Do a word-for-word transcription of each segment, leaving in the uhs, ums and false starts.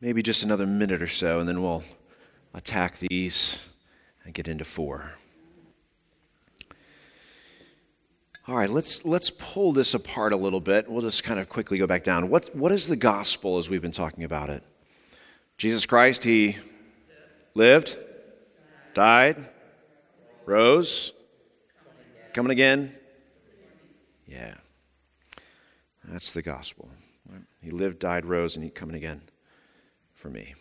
maybe just another minute or so, and then we'll attack these and get into four. All right, let's let's pull this apart a little bit. We'll just kind of quickly go back down. What what is the gospel as we've been talking about it? Jesus Christ, he lived, died, rose, coming again. Yeah, that's the gospel. He lived, died, rose, and he's coming again for me.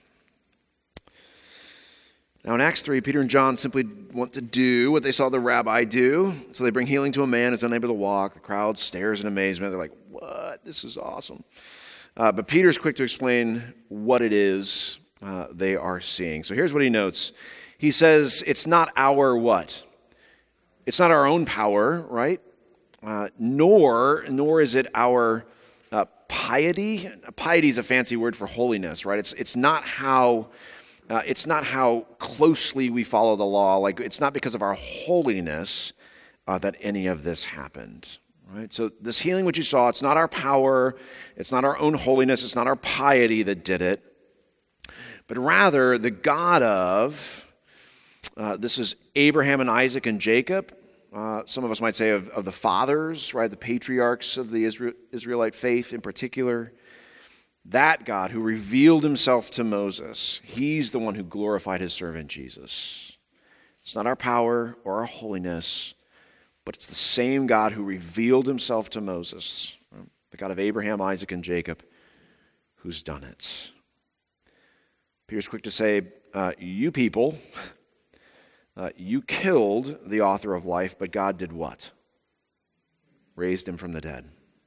Now in Acts three, Peter and John simply want to do what they saw the rabbi do. So they bring healing to a man who's unable to walk. The crowd stares in amazement. They're like, what? This is awesome. Uh, but Peter's quick to explain what it is uh, they are seeing. So here's what he notes. He says, it's not our what? It's not our own power, right? Uh, nor, nor is it our uh, piety. Piety is a fancy word for holiness, right? It's, it's not how... Uh, it's not how closely we follow the law. Like, it's not because of our holiness uh, that any of this happened. Right? So this healing which you saw, it's not our power, it's not our own holiness, it's not our piety that did it, but rather the God of, uh, this is Abraham and Isaac and Jacob. Uh, some of us might say of, of the fathers, right? The patriarchs of the Israel, Israelite faith in particular. That God who revealed himself to Moses, he's the one who glorified his servant Jesus. It's not our power or our holiness, but it's the same God who revealed himself to Moses, the God of Abraham, Isaac, and Jacob, who's done it. Peter's quick to say, uh, you people, uh, you killed the author of life, but God did what? Raised him from the dead.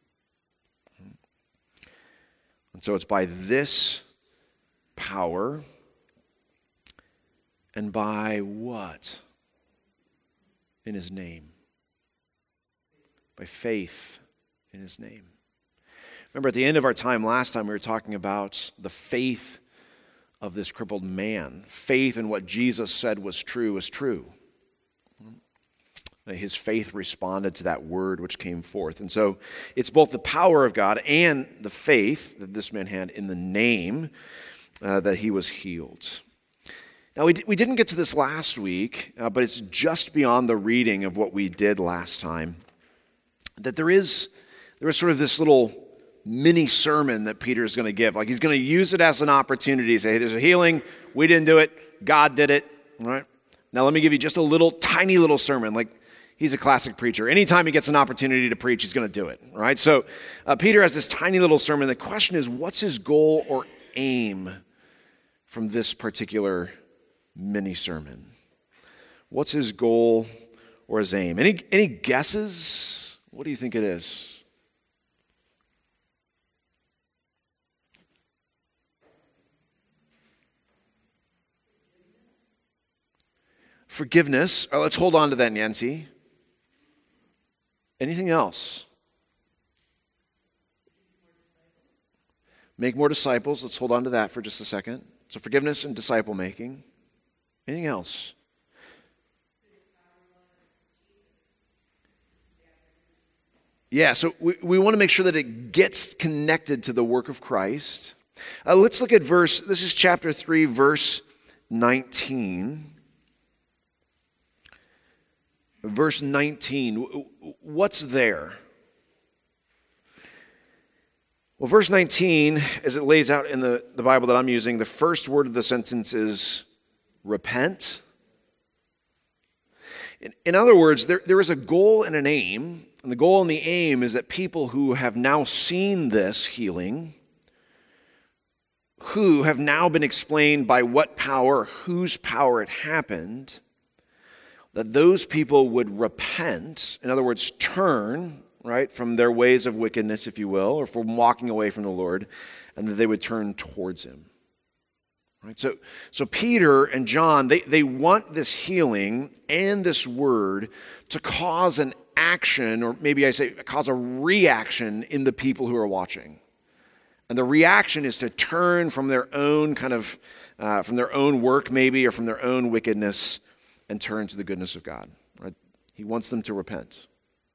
And so it's by this power and by what? In his name. By faith in his name. Remember at the end of our time last time, we were talking about the faith of this crippled man. Faith in what Jesus said was true was true. His faith responded to that word which came forth. And so it's both the power of God and the faith that this man had in the name uh, that he was healed. Now, we, d- we didn't get to this last week, uh, but it's just beyond the reading of what we did last time, that there is, there is sort of this little mini sermon that Peter is going to give. Like he's going to use it as an opportunity to say, hey, there's a healing, we didn't do it, God did it, all right? Now let me give you just a little, tiny little sermon, like he's a classic preacher. Anytime he gets an opportunity to preach, he's going to do it, right? So uh, Peter has this tiny little sermon. The question is, what's his goal or aim from this particular mini sermon? What's his goal or his aim? Any, any guesses? What do you think it is? Forgiveness. Oh, let's hold on to that, Nancy. Anything else? Make more disciples. Let's hold on to that for just a second. So forgiveness and disciple making. Anything else? Yeah, so we, we want to make sure that it gets connected to the work of Christ. Uh, let's look at verse, this is chapter three, verse nineteen. Verse nineteen, what's there? Well, verse nineteen, as it lays out in the, the Bible that I'm using, the first word of the sentence is repent. In, in other words, there, there is a goal and an aim, and the goal and the aim is that people who have now seen this healing, who have now been explained by what power, whose power it happened, that those people would repent, in other words, turn, right, from their ways of wickedness, if you will, or from walking away from the Lord, and that they would turn towards him. Right? So, so Peter and John, they, they want this healing and this word to cause an action, or maybe I say cause a reaction in the people who are watching. And the reaction is to turn from their own kind of, uh, from their own work maybe, or from their own wickedness, and turn to the goodness of God. Right? He wants them to repent.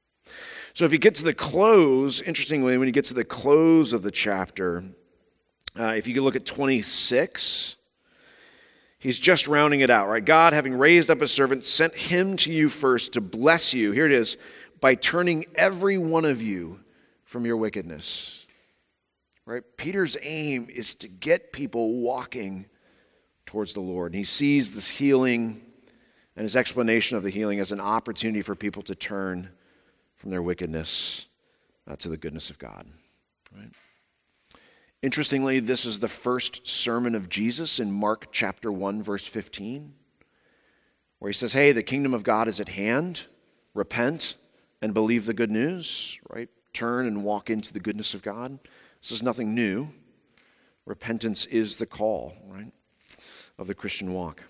So if you get to the close, interestingly, when you get to the close of the chapter, Uh, if you could look at twenty-six, he's just rounding it out, right? God, having raised up a servant, sent him to you first to bless you. Here it is, by turning every one of you from your wickedness. Right? Peter's aim is to get people walking towards the Lord. And he sees this healing and his explanation of the healing as an opportunity for people to turn from their wickedness uh, to the goodness of God. Right? Interestingly, this is the first sermon of Jesus in Mark chapter one, verse fifteen, where he says, hey, the kingdom of God is at hand. Repent and believe the good news, right? Turn and walk into the goodness of God. This is nothing new. Repentance is the call, right, of the Christian walk.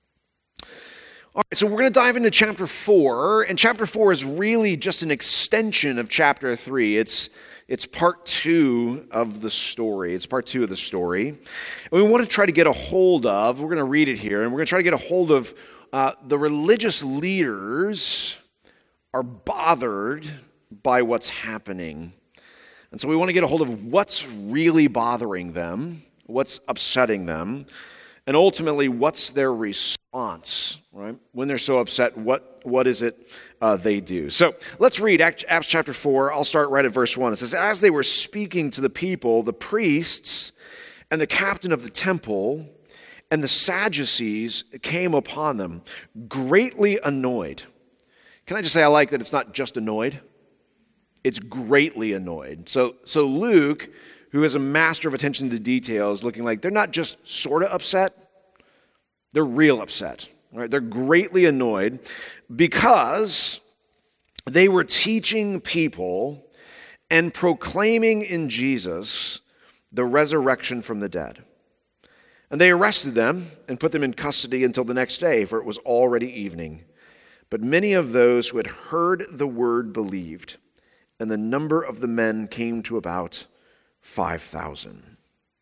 All right, so we're going to dive into chapter four, and chapter four is really just an extension of chapter three. It's it's part two of the story. It's part two of the story. And we want to try to get a hold of, we're going to read it here, and we're going to try to get a hold of uh, the religious leaders are bothered by what's happening. And so we want to get a hold of what's really bothering them, what's upsetting them, and ultimately what's their response, right? When they're so upset, what, what is it uh, they do? So let's read Acts, Acts chapter four. I'll start right at verse one. It says, as they were speaking to the people, the priests and the captain of the temple and the Sadducees came upon them, greatly annoyed. Can I just say I like that it's not just annoyed? It's greatly annoyed. So, so Luke, who is a master of attention to detail, is looking like they're not just sort of upset, they're real upset. Right? They're greatly annoyed because they were teaching people and proclaiming in Jesus the resurrection from the dead. And they arrested them and put them in custody until the next day, for it was already evening. But many of those who had heard the word believed, and the number of the men came to about five thousand.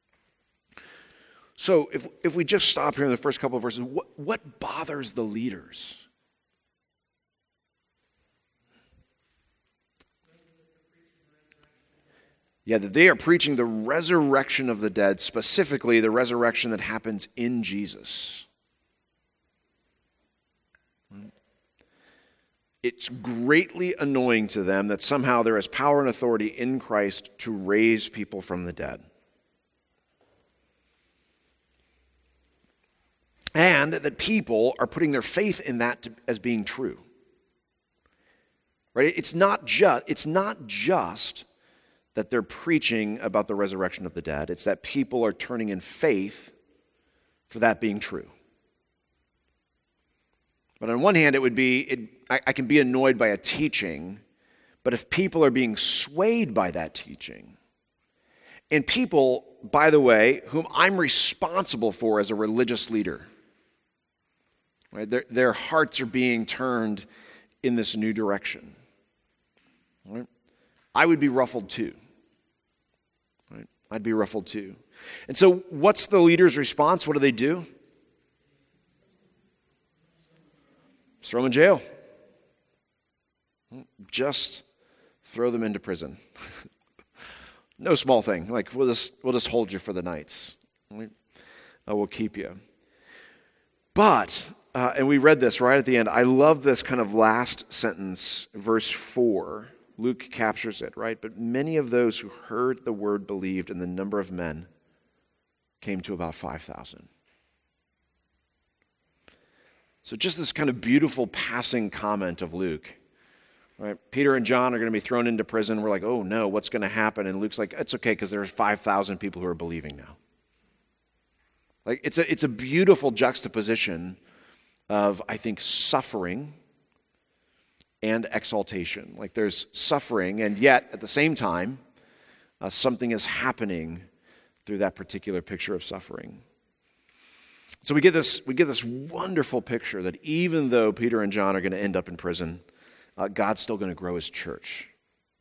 So if, if we just stop here in the first couple of verses, what, what bothers the leaders? Yeah, that they are preaching the resurrection of the dead, specifically the resurrection that happens in Jesus. It's greatly annoying to them that somehow there is power and authority in Christ to raise people from the dead. And that people are putting their faith in that to, as being true. Right? It's not just, it's not just that they're preaching about the resurrection of the dead. It's that people are turning in faith for that being true. But on one hand, it would be, it, I, I can be annoyed by a teaching, but if people are being swayed by that teaching, and people, by the way, whom I'm responsible for as a religious leader, right, their, their hearts are being turned in this new direction, right, I would be ruffled too. Right? I'd be ruffled too. And so what's the leader's response? What do they do? Just throw them in jail. Just throw them into prison. No small thing. Like, we'll just, we'll just hold you for the night. Right? Uh, we'll keep you. But, uh, and we read this right at the end, I love this kind of last sentence, verse four. Luke captures it, right? But many of those who heard the word believed, and the number of men came to about five thousand. So just this kind of beautiful passing comment of Luke, right? Peter and John are going to be thrown into prison. We're like, oh no, what's going to happen? And Luke's like, it's okay because there's five thousand people who are believing now. Like it's a, it's a beautiful juxtaposition of, I think, suffering and exaltation. Like there's suffering, and yet at the same time, uh, something is happening through that particular picture of suffering. So we get this we get this wonderful picture that even though Peter and John are going to end up in prison, uh, God's still going to grow his church.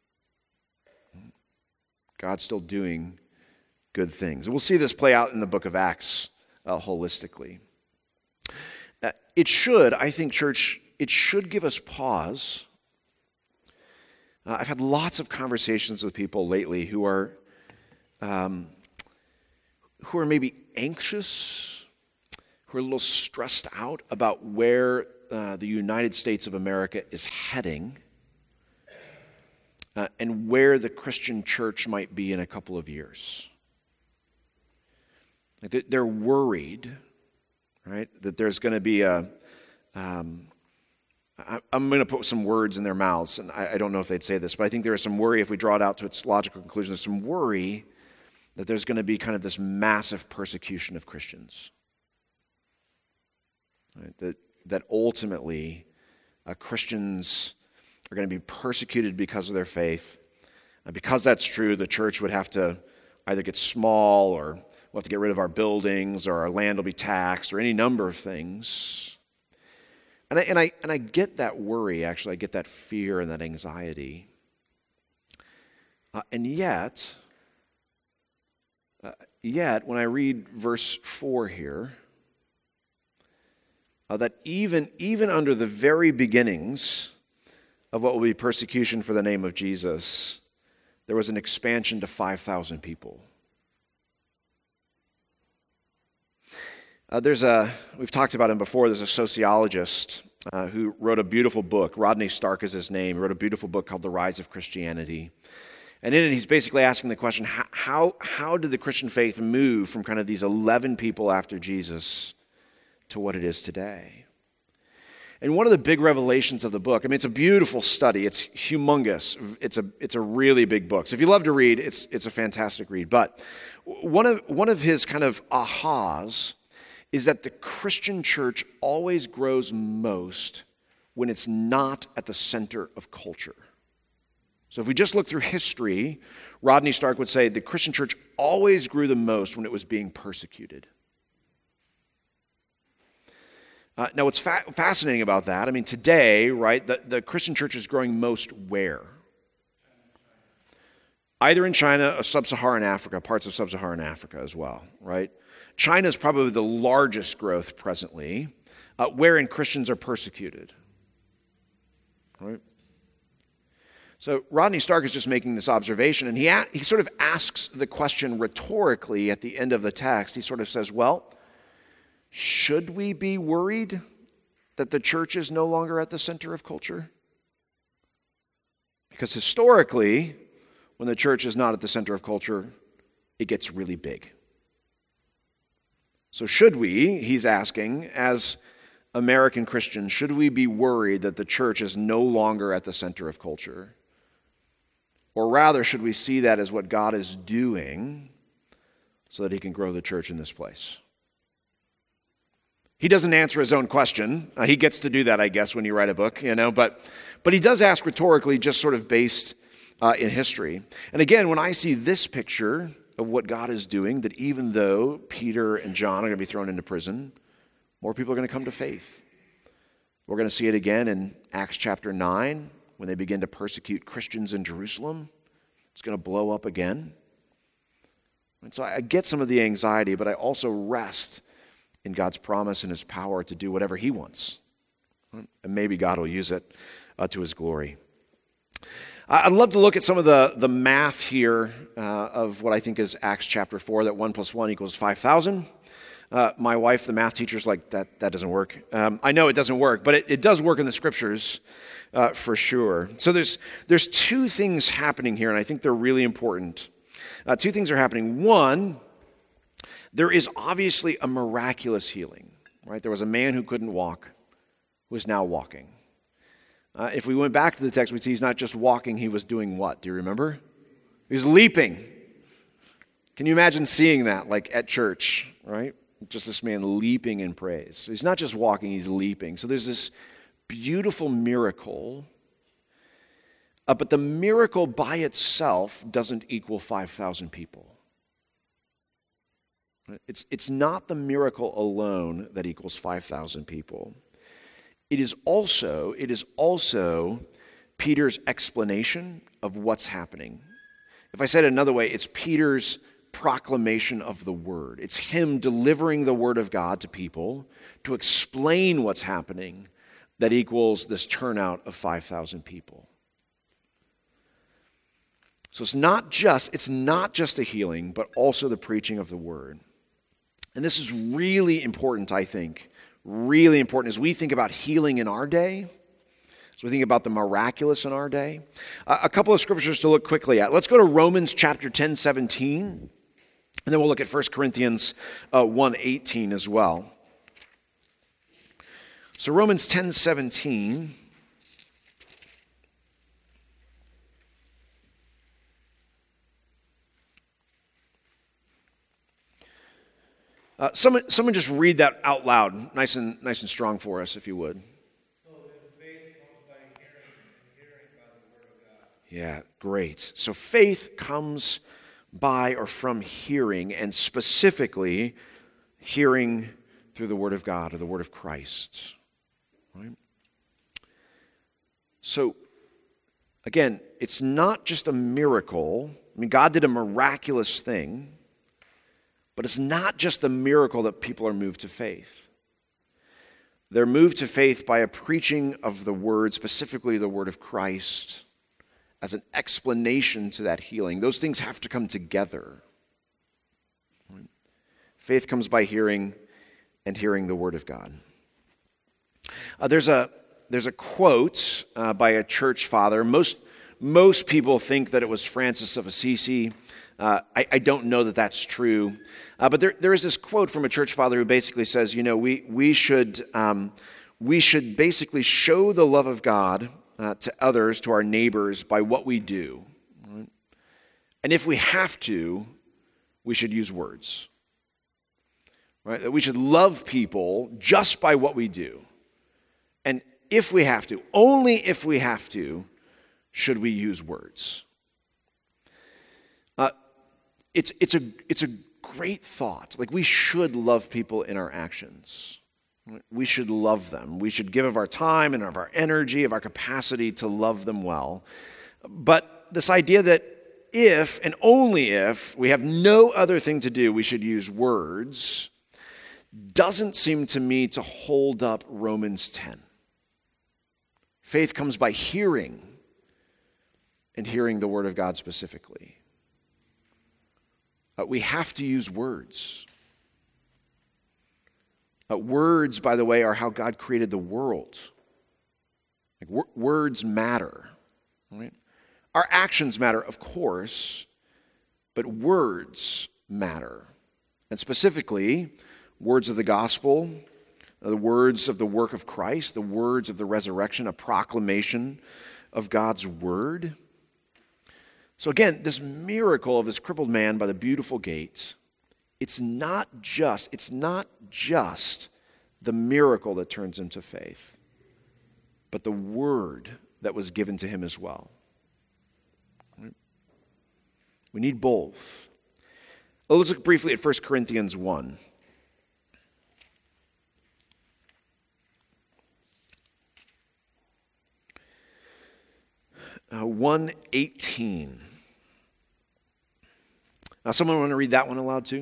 God's still doing good things. And we'll see this play out in the book of Acts uh, holistically. Uh, it should, I think, church, it should give us pause. Uh, I've had lots of conversations with people lately who are... Um, who are maybe anxious, who are a little stressed out about where uh, the United States of America is heading uh, and where the Christian church might be in a couple of years. Like they're worried, right, that there's going to be a, um, I, I'm going to put some words in their mouths, and I, I don't know if they'd say this, but I think there is some worry, if we draw it out to its logical conclusion, there's some worry that there's going to be kind of this massive persecution of Christians. Right? That, that ultimately uh, Christians are going to be persecuted because of their faith. And because that's true, the church would have to either get small, or we'll have to get rid of our buildings, or our land will be taxed, or any number of things. And I, and I, and I get that worry, actually. I get that fear and that anxiety. Uh, and yet, uh, yet, when I read verse four here, uh, that even, even under the very beginnings of what will be persecution for the name of Jesus, there was an expansion to five thousand people. Uh, there's a, we've talked about him before, there's a sociologist uh, who wrote a beautiful book. Rodney Stark is his name. He wrote a beautiful book called The Rise of Christianity. And in it, he's basically asking the question, how, how, how did the Christian faith move from kind of these eleven people after Jesus to what it is today? And one of the big revelations of the book, I mean, it's a beautiful study. It's humongous. It's a, it's a really big book. So if you love to read, it's, it's a fantastic read. But one of, one of his kind of ahas is that the Christian church always grows most when it's not at the center of culture. So if we just look through history, Rodney Stark would say the Christian church always grew the most when it was being persecuted. Uh, now what's fa- fascinating about that, I mean today, right, the, the Christian church is growing most where? Either in China or sub-Saharan Africa, parts of sub-Saharan Africa as well, right? China is probably the largest growth presently, uh, wherein Christians are persecuted. Right? So Rodney Stark is just making this observation, and he, a- he sort of asks the question rhetorically at the end of the text. He sort of says, well, should we be worried that the church is no longer at the center of culture? Because historically, when the church is not at the center of culture, it gets really big. So should we, he's asking, as American Christians, should we be worried that the church is no longer at the center of culture? Or rather, should we see that as what God is doing so that he can grow the church in this place? He doesn't answer his own question. Uh, he gets to do that, I guess, when you write a book, you know, but, but he does ask rhetorically, just sort of based uh, in history. And again, when I see this picture of what God is doing, that even though Peter and John are going to be thrown into prison, more people are going to come to faith. We're going to see it again in Acts chapter nine, when they begin to persecute Christians in Jerusalem. It's going to blow up again. And so I get some of the anxiety, but I also rest in God's promise and his power to do whatever he wants. And maybe God will use it uh, to his glory. I'd love to look at some of the, the math here uh, of what I think is Acts chapter four, that one plus one equals five thousand. Uh, my wife, the math teacher, is like, that, that doesn't work. Um, I know it doesn't work, but it, it does work in the scriptures uh, for sure. So there's, there's two things happening here, and I think they're really important. Uh, two things are happening. One, there is obviously a miraculous healing, right? There was a man who couldn't walk, who is now walking. Uh, if we went back to the text, we'd see he's not just walking, he was doing what? Do you remember? He was leaping. Can you imagine seeing that, like at church, right? Just this man leaping in praise. So he's not just walking, he's leaping. So there's this beautiful miracle, uh, but the miracle by itself doesn't equal five thousand people. It's, it's not the miracle alone that equals five thousand people. It is also, it is also Peter's explanation of what's happening. If I said it another way, it's Peter's proclamation of the word. It's him delivering the word of God to people to explain what's happening that equals this turnout of five thousand people. So it's not just, it's not just a healing, but also the preaching of the word. And this is really important, I think, really important as we think about healing in our day, as we think about the miraculous in our day. Uh, a couple of scriptures to look quickly at. Let's go to Romans chapter ten, seventeen, and then we'll look at First Corinthians uh, one, eighteen as well. So Romans ten, seventeen. Uh, someone, someone just read that out loud, nice and nice and strong for us, if you would. So then faith comes by hearing, and hearing by the word of God. Yeah, great. So faith comes by or from hearing, and specifically hearing through the word of God or the word of Christ. Right? So, again, it's not just a miracle. I mean, God did a miraculous thing. But it's not just the miracle that people are moved to faith. They're moved to faith by a preaching of the word, specifically the word of Christ, as an explanation to that healing. Those things have to come together. Faith comes by hearing, and hearing the word of God. Uh, there's a there's a quote uh, by a church father. Most most people think that it was Francis of Assisi. Uh, I, I don't know that that's true, uh, but there, there is this quote from a church father who basically says, you know, we we should um, we should basically show the love of God uh, to others, to our neighbors, by what we do, right? And if we have to, we should use words, right? That we should love people just by what we do, and if we have to, only if we have to, should we use words. Uh, It's it's a it's a great thought. Like, we should love people in our actions. We should love them. We should give of our time and of our energy, of our capacity to love them well. But this idea that if and only if we have no other thing to do, we should use words, doesn't seem to me to hold up Romans ten. Faith comes by hearing, and hearing the word of God specifically. Uh, we have to use words. Uh, words, by the way, are how God created the world. Like, wor- words matter, right? Our actions matter, of course, but words matter. And specifically, words of the gospel, the words of the work of Christ, the words of the resurrection, a proclamation of God's word. So again, this miracle of this crippled man by the beautiful gate, it's not just, it's not just the miracle that turns him to faith, but the word that was given to him as well. Right? We need both. Well, let's look briefly at First Corinthians one. Uh, one eighteen. Now, someone want to read that one aloud too?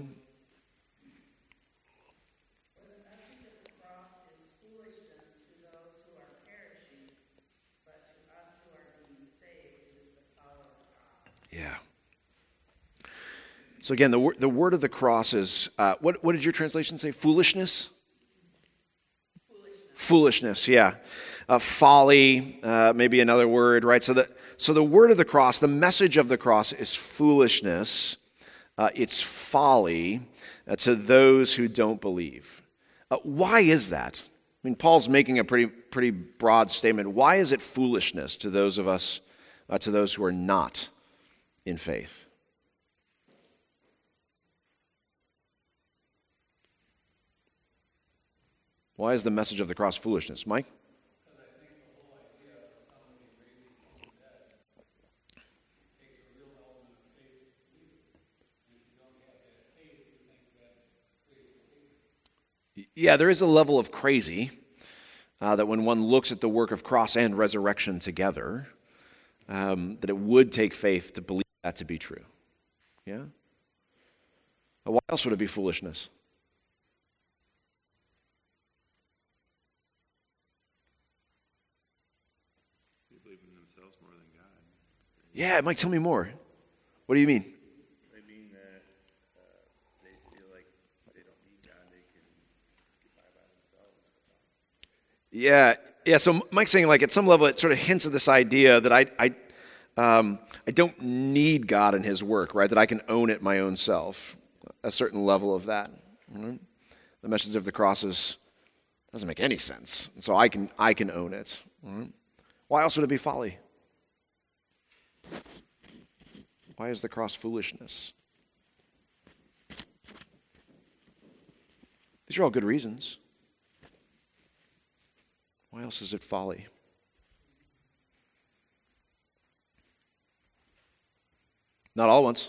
For the message of the cross is foolishness to those who are perishing, but to us who are being saved it is the power of God. Yeah. So again, the word, the word of the cross is, uh, what, what did your translation say? Foolishness? Foolishness, Foolishness yeah. Uh, folly, uh, maybe another word, right? So the, so the word of the cross, the message of the cross is foolishness. Uh, it's folly uh, to those who don't believe. Uh, why is that? I mean, Paul's making a pretty pretty broad statement. Why is it foolishness to those of us, uh, to those who are not in faith? Why is the message of the cross foolishness? Mike? Yeah, there is a level of crazy uh, that when one looks at the work of cross and resurrection together, um, that it would take faith to believe that to be true. Yeah? But why else would it be foolishness? They believe in themselves more than God. Yeah, Mike, tell me more. What do you mean? I mean that uh, they feel like they don't need Yeah, yeah. So Mike's saying, like, at some level, it sort of hints at this idea that I, I, um, I don't need God in His work, right? That I can own it my own self. A certain level of that. Right? The message of the cross is, doesn't make any sense, and so I can I can own it. Right? Why else would it be folly? Why is the cross foolishness? These are all good reasons. Why else is it folly? Not all once.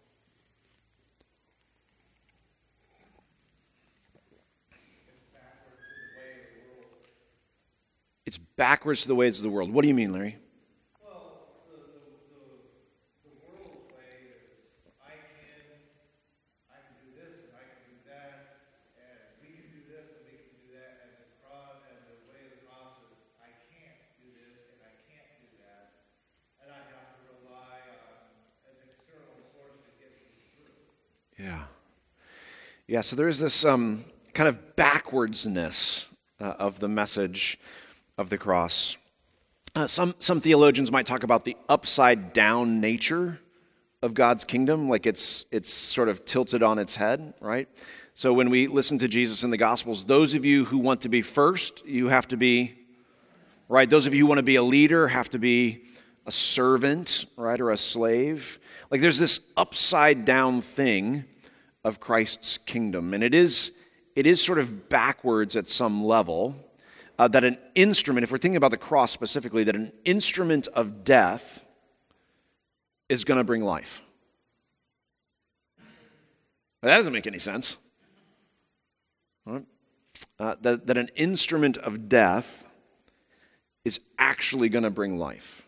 It's backwards to the ways of the world. What do you mean, Larry? Well, the, the, the, the world way is I can, I can do this and I can do that, and we can do this and we can do that, and the cross and the way of the cross is I can't do this and I can't do that, and I have to rely on an external source to get me through. Yeah. Yeah, so there is this um, kind of backwardsness uh, of the message of the cross. Uh, some, some theologians might talk about the upside down nature of God's kingdom, like it's, it's sort of tilted on its head, right? So when we listen to Jesus in the Gospels, those of you who want to be first, you have to be, right? Those of you who want to be a leader have to be a servant, right, or a slave. Like there's this upside down thing of Christ's kingdom, and it is, it is sort of backwards at some level. Uh, that an instrument, if we're thinking about the cross specifically, that an instrument of death is going to bring life. That doesn't make any sense. Right? Uh, that, that an instrument of death is actually going to bring life.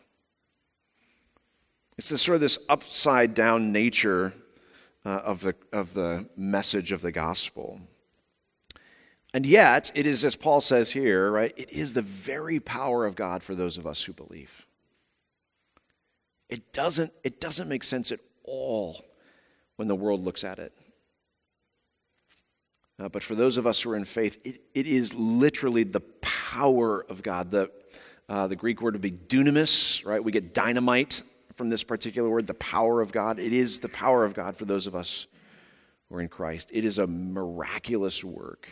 It's this sort of this upside down nature uh, of the of the message of the gospel. And yet, it is, as Paul says here, right, it is the very power of God for those of us who believe. It doesn't, it doesn't make sense at all when the world looks at it. Uh, but for those of us who are in faith, it, it is literally the power of God. The, uh, the Greek word would be dunamis, right? We get dynamite from this particular word, the power of God. It is the power of God for those of us who are in Christ. It is a miraculous work.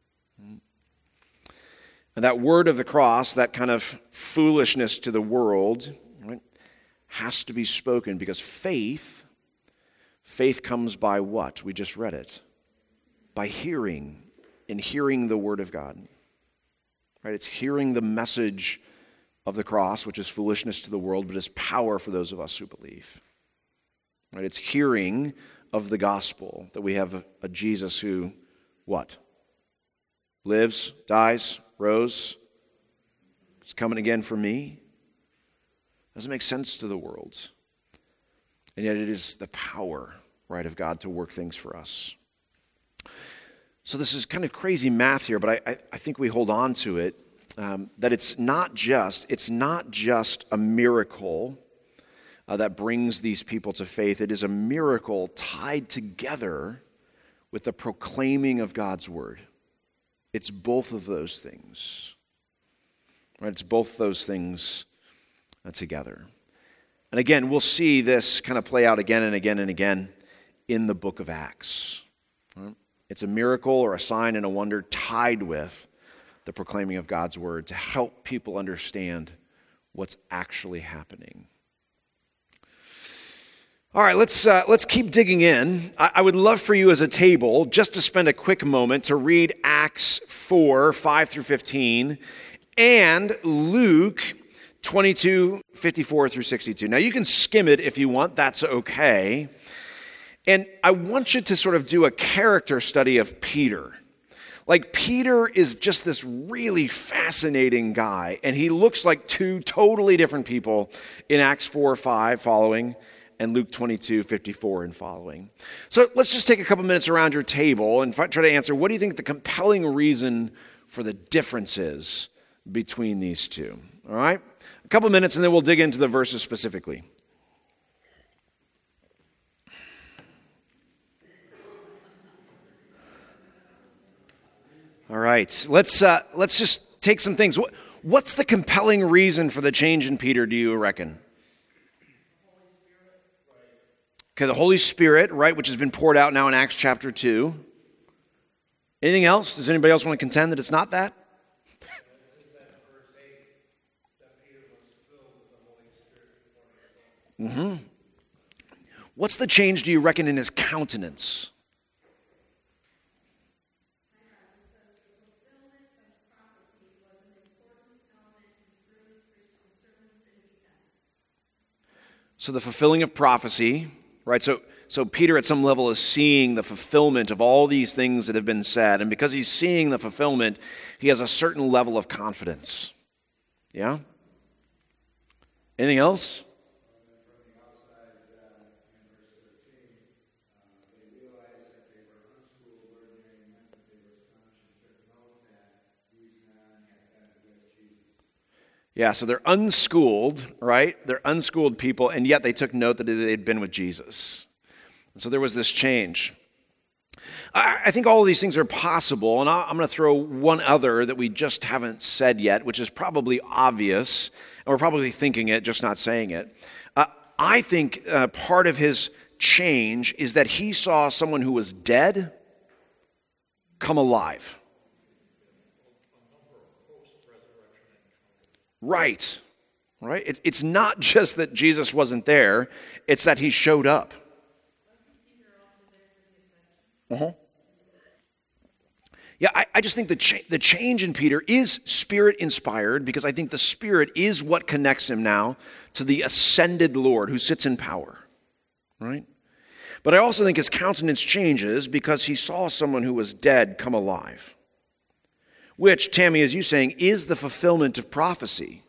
And that word of the cross, that kind of foolishness to the world, right, has to be spoken because faith, faith comes by what? We just read it. By hearing, and hearing the word of God. Right? It's hearing the message of the cross, which is foolishness to the world, but is power for those of us who believe. Right? It's hearing of the gospel, that we have a, a Jesus who, what? Lives, dies, rose, is coming again for me. Doesn't make sense to the world. And yet it is the power, right, of God to work things for us. So this is kind of crazy math here, but I, I, I think we hold on to it, um, that it's not just, it's not just a miracle uh, that brings these people to faith. It is a miracle tied together with the proclaiming of God's word. It's both of those things. Right? It's both those things uh, together. And again, we'll see this kind of play out again and again and again in the book of Acts. Right? It's a miracle or a sign and a wonder tied with the proclaiming of God's word to help people understand what's actually happening. All right, let's uh, let's keep digging in. I, I would love for you as a table just to spend a quick moment to read Acts four, five through fifteen, and Luke twenty-two, fifty-four through sixty-two. Now, you can skim it if you want. That's okay. And I want you to sort of do a character study of Peter. Like, Peter is just this really fascinating guy, and he looks like two totally different people in Acts four, five following, and Luke twenty-two, fifty-four and following. So let's just take a couple minutes around your table and try to answer, what do you think the compelling reason for the difference is between these two? All right? A couple minutes, and then we'll dig into the verses specifically. All right, let's uh, let's just take some things. What, what's the compelling reason for the change in Peter, do you reckon? Okay, the Holy Spirit, right, which has been poured out now in Acts chapter two. Anything else? Does anybody else want to contend that it's not that? Mm-hmm. What's the change, do you reckon, in his countenance? So the fulfilling of prophecy, right? So, so Peter at some level is seeing the fulfillment of all these things that have been said. And because he's seeing the fulfillment, he has a certain level of confidence. Yeah? Anything else? Yeah, so they're unschooled, right? They're unschooled people, and yet they took note that they'd been with Jesus. And so there was this change. I, I think all of these things are possible, and I, I'm going to throw one other that we just haven't said yet, which is probably obvious, and we're probably thinking it, just not saying it. Uh, I think uh, part of his change is that he saw someone who was dead come alive. Right, right? It, it's not just that Jesus wasn't there, it's that he showed up. Uh-huh. Yeah, I, I just think the, cha- the change in Peter is Spirit-inspired because I think the Spirit is what connects him now to the ascended Lord who sits in power, right? But I also think his countenance changes because he saw someone who was dead come alive. Which, Tammy, as you saying, is the fulfillment of prophecy.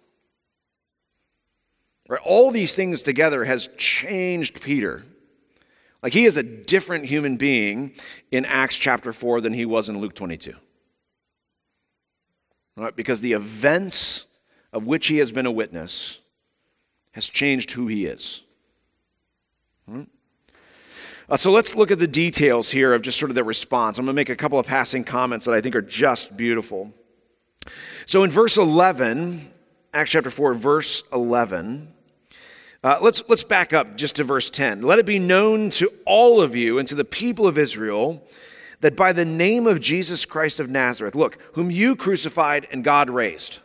Right? All these things together has changed Peter. Like he is a different human being in Acts chapter four than he was in Luke twenty-two. Right? Because the events of which he has been a witness has changed who he is. Right? Uh, so let's look at the details here of just sort of the response. I'm going to make a couple of passing comments that I think are just beautiful. So in verse eleven, Acts chapter four, verse eleven, uh, let's, let's back up just to verse ten. Let it be known to all of you and to the people of Israel that by the name of Jesus Christ of Nazareth, look, whom you crucified and God raised.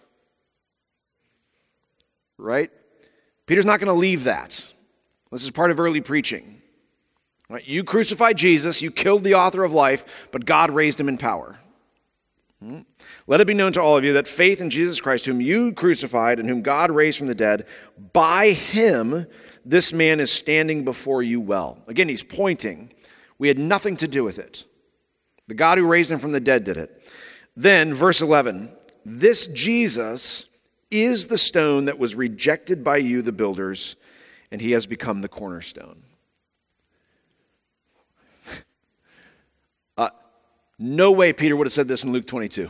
Right? Peter's not going to leave that. This is part of early preaching. Right? You crucified Jesus, you killed the author of life, but God raised him in power. Hmm? Let it be known to all of you that faith in Jesus Christ, whom you crucified and whom God raised from the dead, by him this man is standing before you well. Again, he's pointing. We had nothing to do with it. The God who raised him from the dead did it. Then, verse eleven, this Jesus is the stone that was rejected by you, the builders, and he has become the cornerstone. Uh, no way Peter would have said this in Luke twenty-two.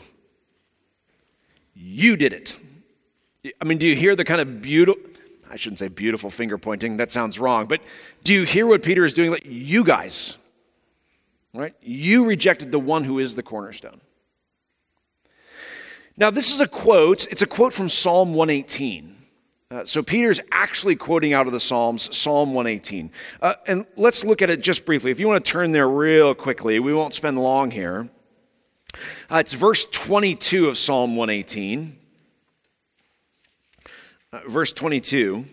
You did it. I mean, do you hear the kind of beautiful, I shouldn't say beautiful finger pointing, that sounds wrong, but do you hear what Peter is doing? Like, you guys, right? You rejected the one who is the cornerstone. Now, this is a quote, it's a quote from Psalm one eighteen. Uh, so Peter's actually quoting out of the Psalms, Psalm one eighteen. Uh, and let's look at it just briefly. If you want to turn there real quickly, we won't spend long here. Uh, it's verse twenty-two of Psalm one eighteen. Uh, verse twenty-two.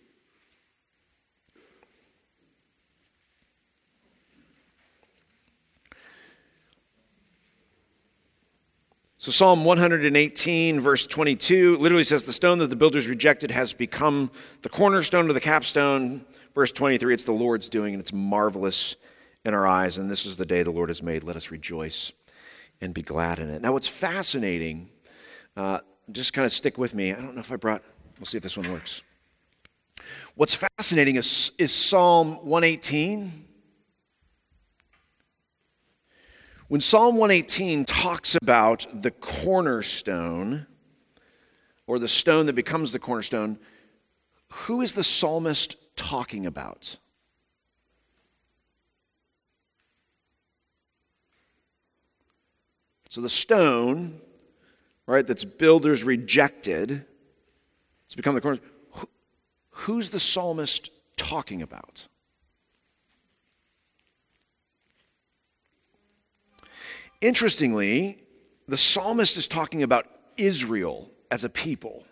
So Psalm one eighteen, verse twenty-two, literally says, the stone that the builders rejected has become the cornerstone or the capstone. Verse twenty-three, it's the Lord's doing, and it's marvelous in our eyes, and this is the day the Lord has made. Let us rejoice and be glad in it. Now, what's fascinating, uh, just kind of stick with me. I don't know if I brought, we'll see if this one works. What's fascinating is, is Psalm one eighteen. When Psalm one eighteen talks about the cornerstone, or the stone that becomes the cornerstone, who is the psalmist talking about? So the stone right, that's builders rejected. It's become the corner. Who, who's the psalmist talking about? Interestingly, the psalmist is talking about Israel as a people.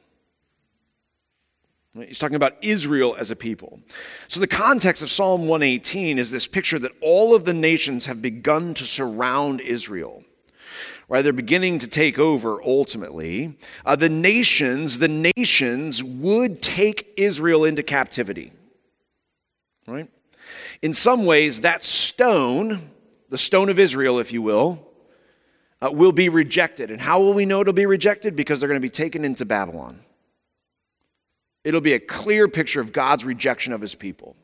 He's talking about Israel as a people. So the context of Psalm one eighteen is this picture that all of the nations have begun to surround Israel. Right? They're beginning to take over ultimately. Uh, the nations, the nations would take Israel into captivity. Right? In some ways, that stone, the stone of Israel, if you will, uh, will be rejected. And how will we know it'll be rejected? Because they're going to be taken into Babylon. It'll be a clear picture of God's rejection of his people.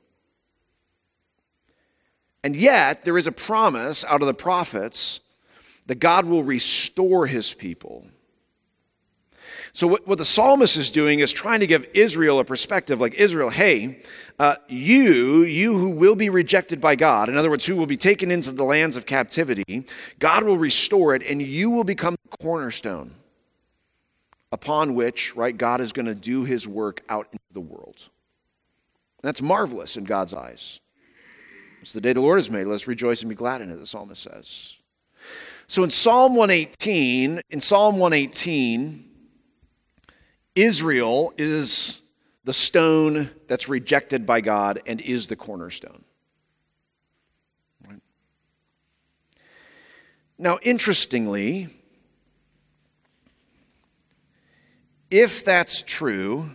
And yet, there is a promise out of the prophets that God will restore his people. So what, what the psalmist is doing is trying to give Israel a perspective like, Israel, hey, uh, you, you who will be rejected by God, in other words, who will be taken into the lands of captivity, God will restore it, and you will become the cornerstone upon which, right, God is going to do his work out into the world. And that's marvelous in God's eyes. It's the day the Lord has made. Let us rejoice and be glad in it, the psalmist says. So in Psalm one eighteen, in Psalm one eighteen, Israel is the stone that's rejected by God and is the cornerstone. Right? Now, interestingly, if that's true,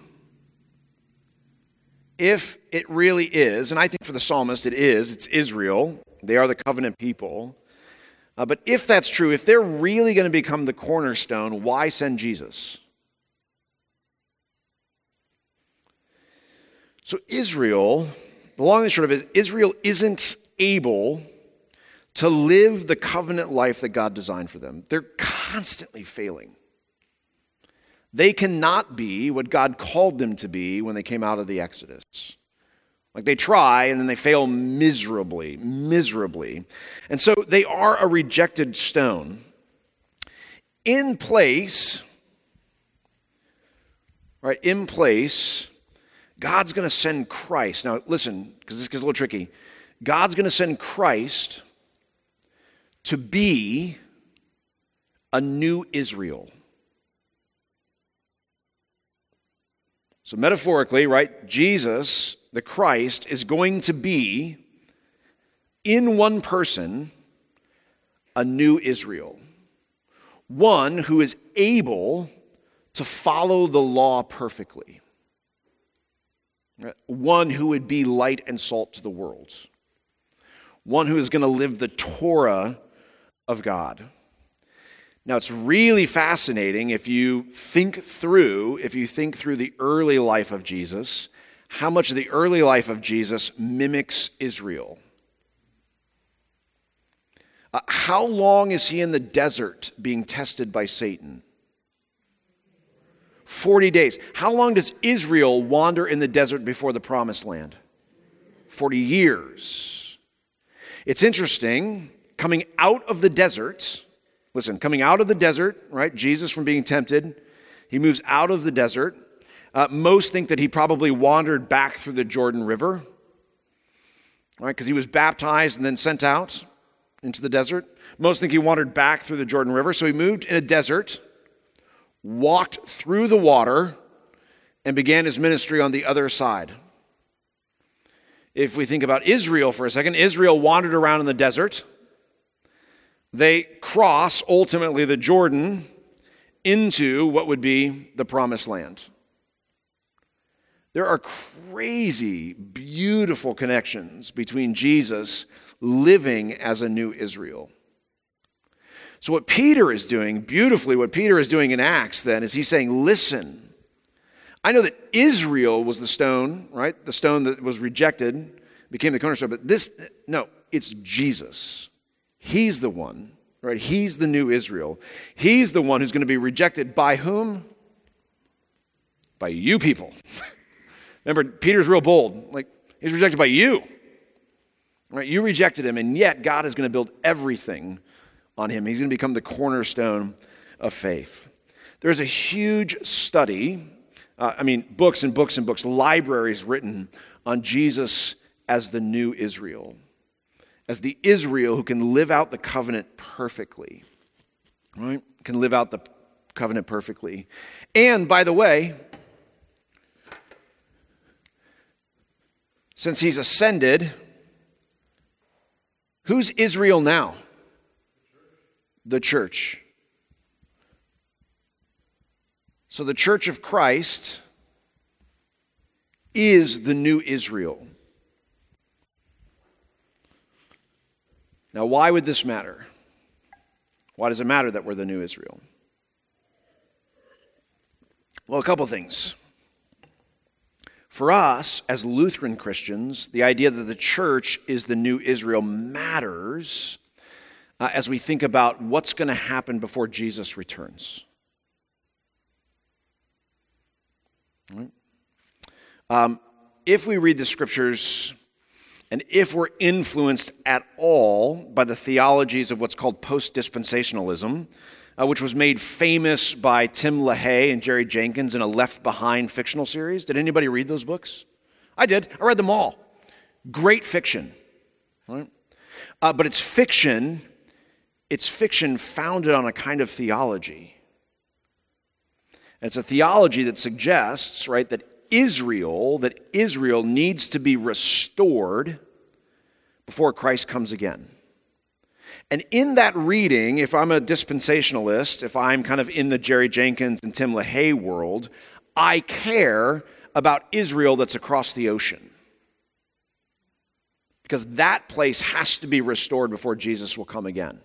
if it really is, and I think for the psalmist it is, it's Israel, they are the covenant people, uh, but if that's true, if they're really going to become the cornerstone, why send Jesus? So Israel, the long and short of it, Israel isn't able to live the covenant life that God designed for them. They're constantly failing. They cannot be what God called them to be when they came out of the Exodus. Like they try and then they fail miserably, miserably. And so they are a rejected stone. In place, right, in place, God's going to send Christ. Now listen, because this gets a little tricky. God's going to send Christ to be a new Israel. So metaphorically, right, Jesus, the Christ, is going to be, in one person, a new Israel. One who is able to follow the law perfectly. One who would be light and salt to the world. One who is going to live the Torah of God. Now, it's really fascinating if you think through, if you think through the early life of Jesus, how much of the early life of Jesus mimics Israel. Uh, how long is he in the desert being tested by Satan? forty days. How long does Israel wander in the desert before the promised land? forty years. It's interesting, coming out of the desert, listen, coming out of the desert, right, Jesus from being tempted, he moves out of the desert. Uh, most think that he probably wandered back through the Jordan River, right, because he was baptized and then sent out into the desert. Most think he wandered back through the Jordan River, so he moved in a desert, walked through the water, and began his ministry on the other side. If we think about Israel for a second, Israel wandered around in the desert. They cross, ultimately, the Jordan into what would be the promised land. There are crazy, beautiful connections between Jesus living as a new Israel. So what Peter is doing, beautifully, what Peter is doing in Acts then, is he's saying, listen, I know that Israel was the stone, right? The stone that was rejected, became the cornerstone, but this, no, it's Jesus. He's the one, right? He's the new Israel. He's the one who's going to be rejected by whom? By you people. Remember, Peter's real bold. Like, he's rejected by you. Right? You rejected him, and yet God is going to build everything on him. He's going to become the cornerstone of faith. There's a huge study, uh, I mean, books and books and books, libraries written on Jesus as the new Israel, as the Israel who can live out the covenant perfectly, right? Can live out the covenant perfectly. And by the way, since he's ascended, who's Israel now? The church. So the church of Christ is the new Israel. Now, why would this matter? Why does it matter that we're the new Israel? Well, a couple things. For us, as Lutheran Christians, the idea that the church is the new Israel matters uh, as we think about what's going to happen before Jesus returns. All right. Um, if we read the scriptures, and if we're influenced at all by the theologies of what's called post-dispensationalism, uh, which was made famous by Tim LaHaye and Jerry Jenkins in a Left Behind fictional series. Did anybody read those books? I did. I read them all. Great fiction. Right? Uh, but it's fiction, it's fiction founded on a kind of theology. And it's a theology that suggests, right, that Israel, that Israel needs to be restored before Christ comes again. And in that reading, if I'm a dispensationalist, if I'm kind of in the Jerry Jenkins and Tim LaHaye world, I care about Israel that's across the ocean. Because that place has to be restored before Jesus will come again.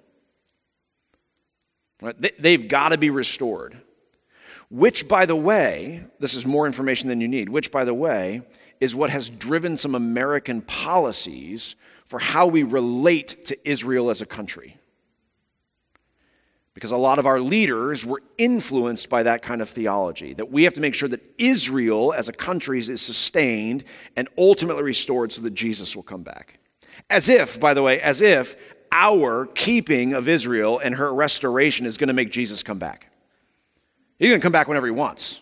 Right? They've got to be restored. Which, by the way, this is more information than you need, which, by the way, is what has driven some American policies for how we relate to Israel as a country. Because a lot of our leaders were influenced by that kind of theology, that we have to make sure that Israel as a country is sustained and ultimately restored so that Jesus will come back. As if, by the way, as if our keeping of Israel and her restoration is going to make Jesus come back. He's going to come back whenever he wants.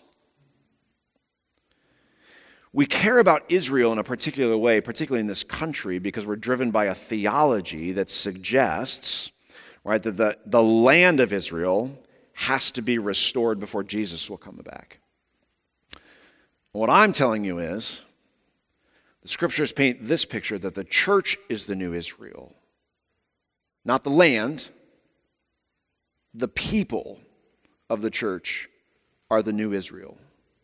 We care about Israel in a particular way, particularly in this country, because we're driven by a theology that suggests, right, that the, the land of Israel has to be restored before Jesus will come back. What I'm telling you is, the scriptures paint this picture that the church is the new Israel. Not the land, the people of the church are the new Israel.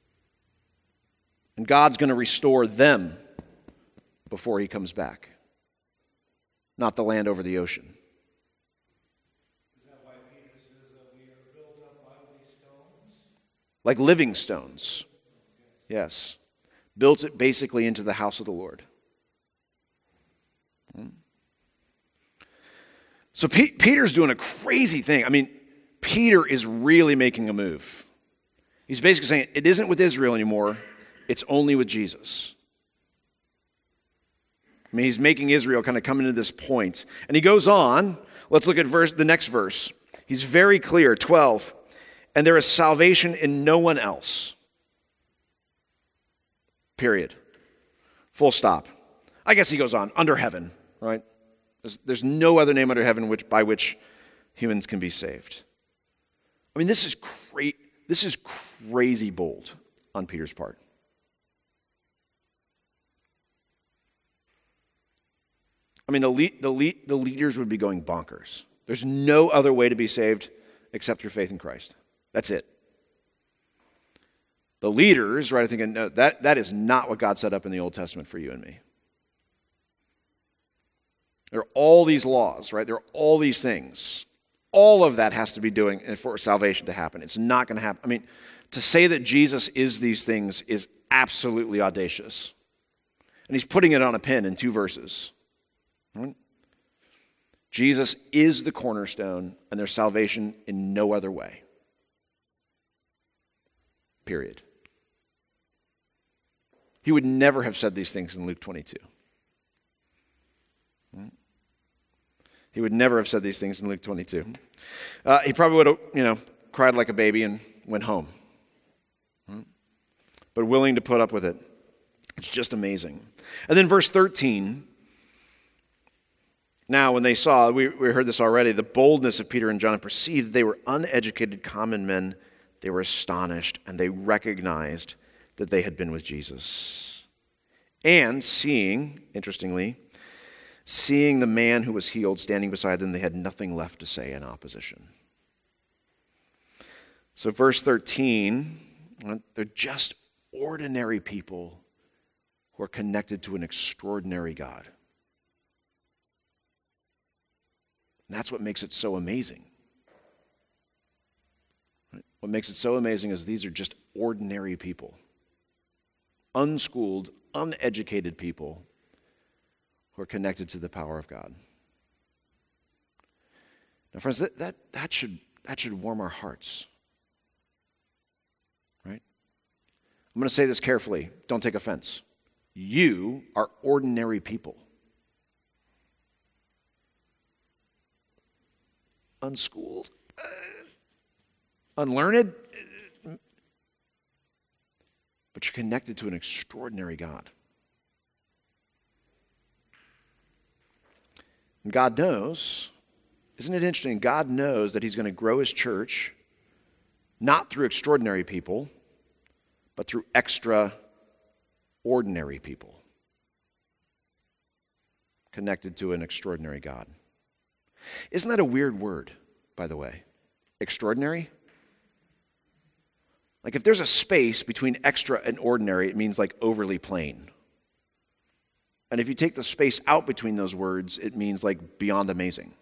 And God's going to restore them before he comes back, not the land over the ocean. Is that why Peter says that we are built up lively stones? Like living stones. Yes. Built it basically into the house of the Lord. So P- Peter's doing a crazy thing. I mean, Peter is really making a move. He's basically saying it isn't with Israel anymore. It's only with Jesus. I mean, he's making Israel kind of come into this point. And he goes on. Let's look at verse, the next verse. He's very clear, twelve. And there is salvation in no one else. Period. Full stop. I guess he goes on. Under heaven, right? There's, there's no other name under heaven which by which humans can be saved. I mean, this is great. This is crazy bold on Peter's part. I mean, the, lead, the, lead, the leaders would be going bonkers. There's no other way to be saved except through faith in Christ. That's it. The leaders, right, are thinking, no, that, that is not what God set up in the Old Testament for you and me. There are all these laws, right? There are all these things. All of that has to be doing for salvation to happen. It's not going to happen. I mean, to say that Jesus is these things is absolutely audacious. And he's putting it on a pin in two verses. Right? Jesus is the cornerstone, and there's salvation in no other way. Period. He would never have said these things in Luke twenty-two. Right? He would never have said these things in Luke twenty-two. Uh, he probably would have, you know, cried like a baby and went home. But willing to put up with it. It's just amazing. And then verse thirteen. Now, when they saw, we, we heard this already, the boldness of Peter and John, and perceived that they were uneducated common men, they were astonished, and they recognized that they had been with Jesus. And seeing, interestingly, seeing the man who was healed standing beside them, they had nothing left to say in opposition. So verse thirteen, they're just ordinary people who are connected to an extraordinary God. And that's what makes it so amazing. What makes it so amazing is these are just ordinary people. Unschooled, uneducated people who are connected to the power of God. Now, friends, that, that, that, should, that should warm our hearts. Right? I'm going to say this carefully. Don't take offense. You are ordinary people. Unschooled, uh, unlearned, uh, but you're connected to an extraordinary God. And God knows, isn't it interesting? God knows that he's going to grow his church not through extraordinary people, but through extraordinary people connected to an extraordinary God. Isn't that a weird word, by the way? Extraordinary? Like if there's a space between extra and ordinary, it means like overly plain. And if you take the space out between those words, it means like beyond amazing.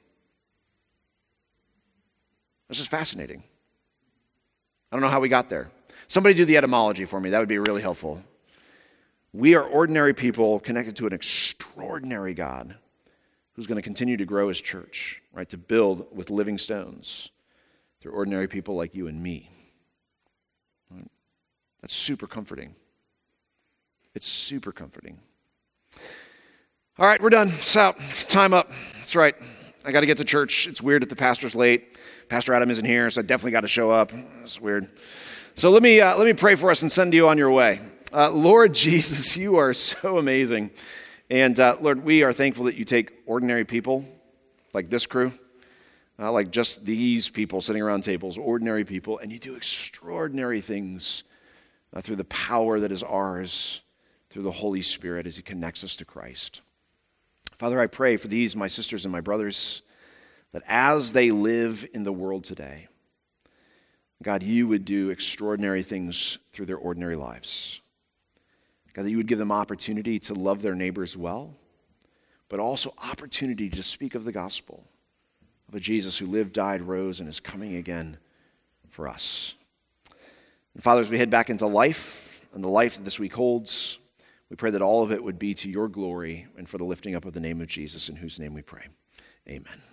This is fascinating. I don't know how we got there. Somebody do the etymology for me. That would be really helpful. We are ordinary people connected to an extraordinary God who's going to continue to grow his church, right, to build with living stones through ordinary people like you and me. Right? That's super comforting. It's super comforting. All right, we're done. It's out. Time up. That's right. I got to get to church. It's weird if the pastor's late. Pastor Adam isn't here, so I definitely got to show up. It's weird. So let me uh, let me pray for us and send you on your way. Uh, Lord Jesus, you are so amazing. And uh, Lord, we are thankful that you take ordinary people like this crew, uh, like just these people sitting around tables, ordinary people, and you do extraordinary things uh, through the power that is ours, through the Holy Spirit as he connects us to Christ. Father, I pray for these, my sisters and my brothers, that as they live in the world today, God, you would do extraordinary things through their ordinary lives. God, that you would give them opportunity to love their neighbors well, but also opportunity to speak of the gospel, of a Jesus who lived, died, rose, and is coming again for us. And Father, as we head back into life, and the life that this week holds, we pray that all of it would be to your glory and for the lifting up of the name of Jesus, in whose name we pray. Amen.